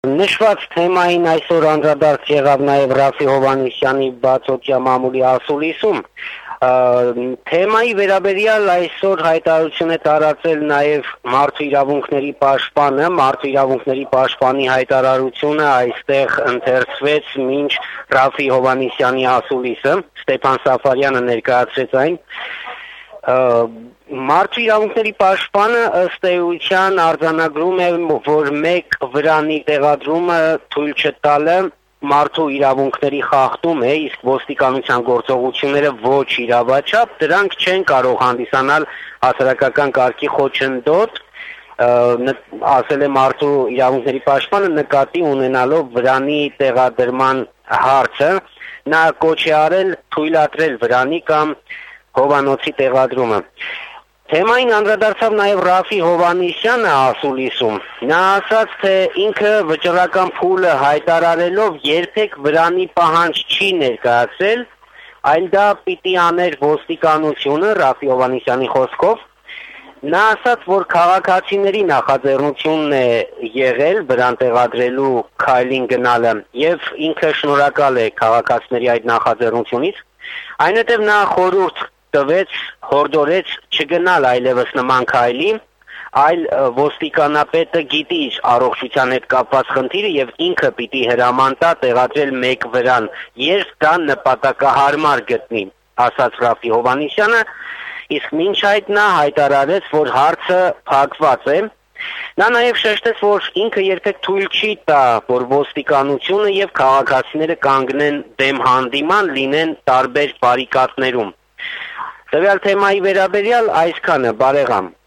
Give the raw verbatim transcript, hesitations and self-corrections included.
Նշված թեմային այսօր անդրադարձ եղավ նաև Ռաֆի Հովհաննիսյանի բացօթյա մամուլի ասուլիսում։ Թեմայի վերաբերյալ այսօր հայտարարություն է տարածել նաև մարդու իրավունքների պաշտպանը, մարդու իրավունքների պաշտպանի հայտարարությունը այստեղ ընթերցվեց մինչ Ռաֆի Հովհաննիսյանի ասուլիսը, Ստեփան Սաֆարյանը ներկայացրեց այն։ Մարդու իրավունքների պաշտպանը ըստ էության արձանագրում է, որ մեկ վրանի տեղադրումը թույլ չտալը մարդու իրավունքների խախտում է, իսկ ոստիկանության գործողությունները ոչ իրավաչափ, դրանք չեն կարող հանդիսանալ հասարակական կարգի խոչընդոտ, ասել է մարդու իրավունքների պաշտպանը նկատի ունենալով վրանի տեղադրման հարցը, նա կոչ է արել թույլատրել վրանի կամ հովանոցի տեղադրումը։ Թեմային անդրադարձավ նաև Ռաֆի Հովհաննիսյանը ասուլիսում։ Նա ասաց, թե ինքը վճռական փուլը հայտարարելով երբեք վրանի պահանջ չի ներկայացրել, այլ դա պիտի աներ ոստիկանությունը, Ռաֆի Հովհաննիսյանի խոսքով։ Նա ասաց, որ քաղաքացիների նախաձեռնությունն է եղել վրան տեղադրելու քայլին գնալը եւ ինքը շնորհակալ է քաղաքացիների այդ նախաձեռնությունից։ Այնուհետև նա խորհուրդ տվեց, հորդորեց չգնալ այլևս նման քայլի, այլ ոստիկանապետը գիտի իր առողջության հետ կապված խնդիրը եւ ինքը պիտի հրաման տա տեղադրել մեկ վրան, երբ դա նպատակահարմար գտնի, ասաց Ռաֆի Հովհաննիսյանը, իսկ մինչ այդ նա հայտարարեց, որ հարցը փակված է։ Նա նաև շեշտեց, որ ինքը երբեք թույլ չի տա, որ ոստիկանությունը եւ քաղաքացիները կանգնեն դեմ հանդիման, լինեն տարբեր բարիկադներում։ Տվյալ թեմայի վերաբերյալ այսքանը, բարեկամ։